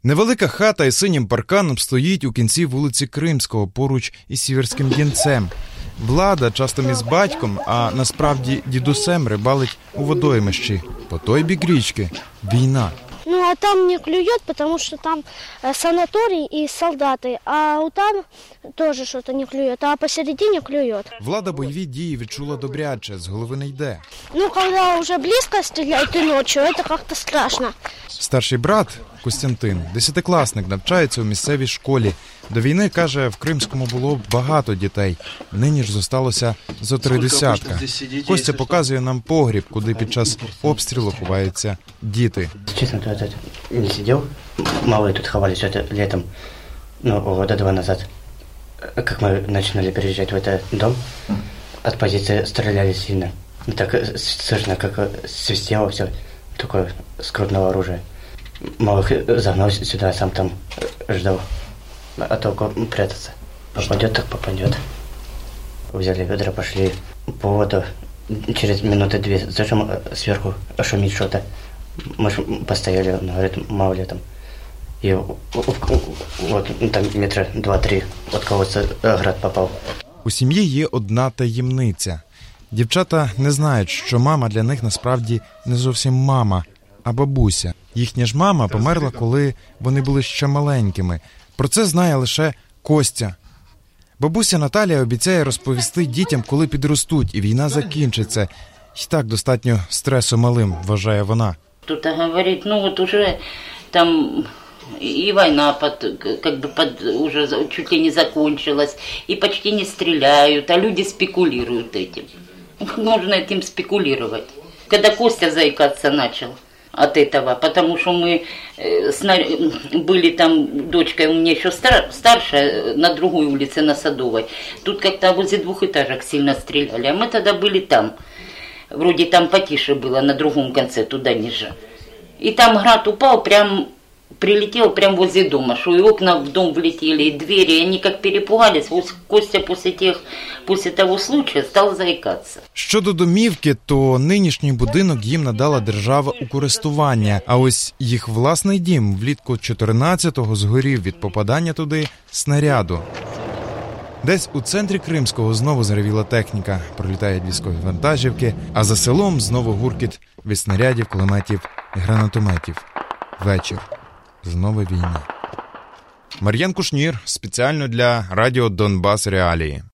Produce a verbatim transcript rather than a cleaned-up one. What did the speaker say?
Невелика хата із синім парканом стоїть у кінці вулиці Кримського, поруч із Сіверським Дінцем. Влада часто із батьком, а насправді дідусем, рибалить у водоймищі. По той бік річки – війна. Ну, а там не клюет, потому что там санаторий и солдаты, а там тоже что-то не клюет, а посередине клюет. Влада бойові дії відчула добряче, з голови не йде. Ну, когда уже близко стреляют и ночью, это как-то страшно. Старший брат Костянтин, десятикласник, навчається у місцевій школі. До війни, каже, в Кримському було багато дітей. Нині ж зосталося зо три десятка. Костя показує нам погріб, куди під час обстрілу ховаються діти. Честно, то я не сидел. Малые тут ховались это летом, ну, года два назад. Как мы начинали переезжать в этот дом, от позиции стреляли сильно. Так слышно, как свистело все, такое с крупного оружия. Малых загнал сюда, а сам там ждал. А толку прятаться. Попадет, так попадет. Взяли ведра, пошли по воду. Через минуты две зачем сверху шумит что-то. Мы ж постояли, он говорит, мало ли там. И вот там метра два-три от кого-то град попал. У сім'ї є одна таємниця. Дівчата не знають, що мама для них насправді не зовсім мама, а бабуся. Їхня ж мама померла, коли вони були ще маленькими. Про це знає лише Костя. Бабуся Наталія обіцяє розповісти дітям, коли підростуть, і війна закінчиться. І так достатньо стресу малим, вважає вона. Кто-то говорит, ну вот уже там и война под, как бы под, уже чуть ли не закончилась, и почти не стреляют, а люди спекулируют этим. Можно этим спекулировать. Когда Костя заикаться начал от этого, потому что мы были там, дочка у меня еще старшая, на другой улице, на Садовой. Тут как-то возле двухэтажек сильно стреляли, а мы тогда были там. Вроде там потише было, на другом конце, туда ниже. И там град упал, прям прилетел прямо возле дома, что и окна в дом влетели, и двери, и они как перепугались. Вот Костя после, тех, после того случая стал заикаться. Щодо домівки, то нинішній будинок їм надала держава у користування. А ось їх власний дім влітку чотирнадцятого згорів від попадання туди снаряду. Десь у центрі Кримського знову заревіла техніка, пролітають військові вантажівки, а за селом знову гуркіт від снарядів, кулеметів і гранатометів. Вечір. Знову війна. Мар'ян Кушнір спеціально для радіо Донбас Реалії.